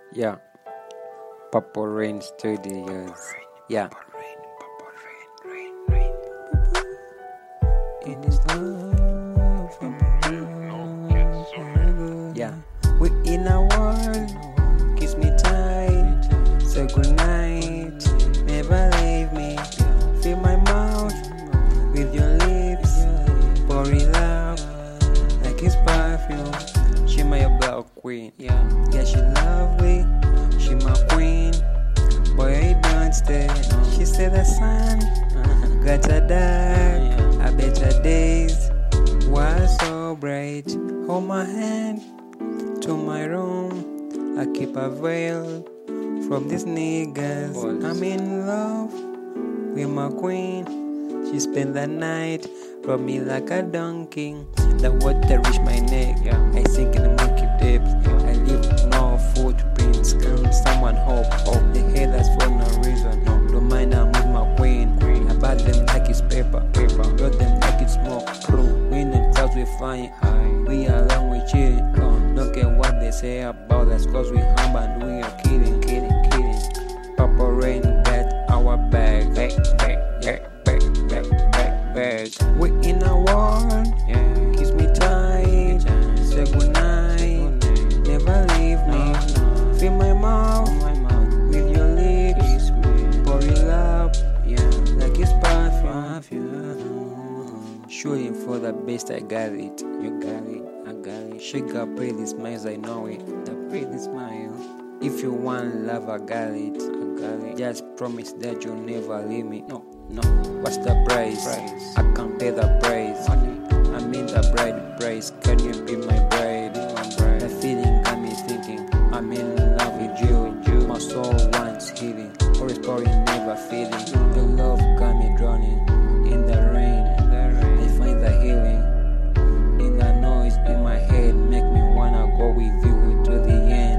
Yeah, Purple Rain Studios. Yeah. It is love. Yeah. We in a world. Kiss me tight. Say goodnight. Never leave me. Fill my mouth with your lips. Pour it out like it's perfume. She my black queen. Yeah, she lovely. She my queen. Boy, I don't stay. She said the sun got her dark. I bet her days were so bright. Hold my hand to my room. I keep a veil from these niggas. I'm in love with my queen. She spent the night, rub me like a donkey. The water reach my neck. I sink in the monkey depths. I leave no footprints. Can someone hope? The haters for no reason. Don't mind, I'm with my queen. I bat them like it's paper. Got them like it's smoke. We not cause we flying high. We are long, we chill. Don't care what they say about us, cause we humble and we are kidding. Purple Rain got our bag. We in a world. Kiss me tight. Say goodnight. Never leave me. Fill my mouth with your lips. Pour it up like it's perfume. Shooting for the best, I got it. You got it, I got it. She got pretty smiles, I know it. The pretty smile. If you want love, I got it. Just promise that you'll never leave me. No. What's the price? I can't pay the price. I mean the bride price. Can you be my bride? The feeling got me thinking I'm in love with you. My soul wants healing. Pouring, never feeling. Your love got me drowning in the rain. I find the healing in the noise in my head. Make me wanna go with you to the end.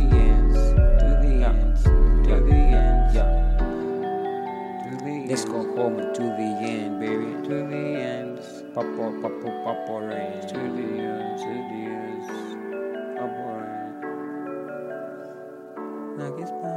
Let's go home to the end, baby. To the end. Purple Rain. To the end. Purple Rain. Like it's